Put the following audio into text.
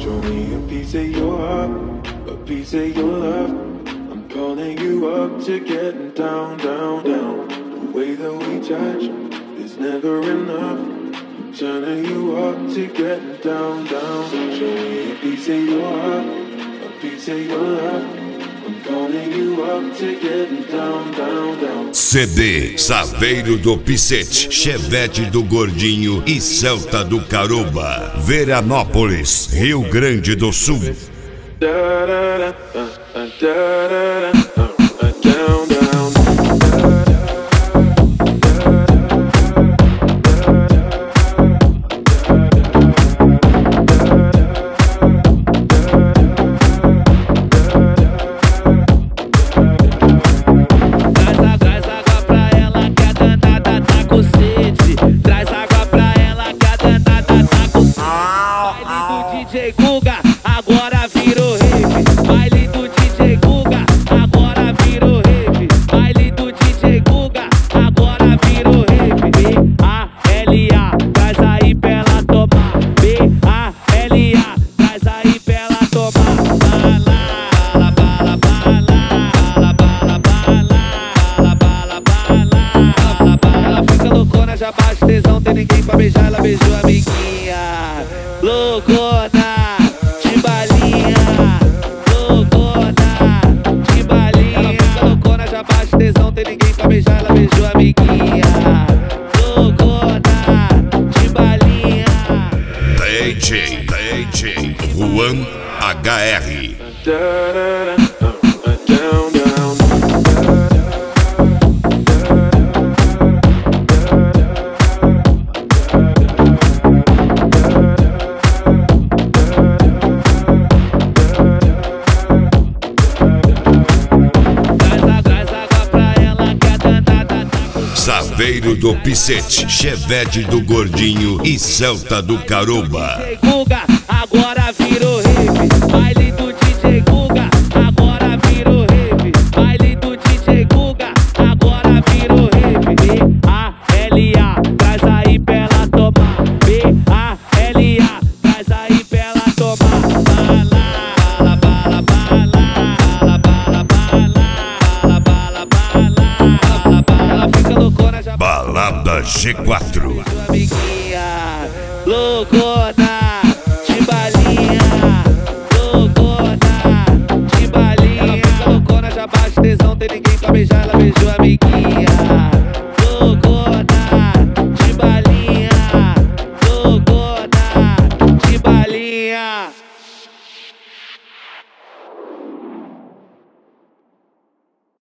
Show me a piece of your heart, a piece of your love. I'm calling you up to getting down, down, down. The way that we touch is never enough. I'm turning you up to getting down, down. Show me a piece of your heart, a piece of your love. CD Saveiro do Picete, Chevette do Gordinho e Celta do Caroba, Veranópolis, Rio Grande do Sul. DJ Guga, agora virou rave. Baile do DJ Guga, agora virou rave. Baile do DJ Guga, agora virou rave. B-A-L-A, traz aí pra ela tomar. B-A-L-A, traz aí pra ela tomar. Bala, bala, bala, bala, bala, bala, bala, bala. Ela fica loucona, já bate tesão, tem ninguém pra beijar, ela beijou a amiguinha. Loucona, de balinha, loucona, de balinha. Ela fica loucona, já bate tesão, tem ninguém pra beijar, ela beijou a amiguinha. Loucona, de balinha. DJ Juan HR. Saveiro do Picete, Chevette do Gordinho e Celta do Caroba. DJ Guga, agora virou rave. Baile do DJ Guga, agora virou rave. Baile do DJ Guga, agora virou rave. B-A-L-A, traz aí pra ela tomar. B-A-L-A, traz aí pra ela tomar. Bala, bala, bala, bala, bala, bala, bala, bala. Ela fica loucona, já Balada G4. amiguinha, louco.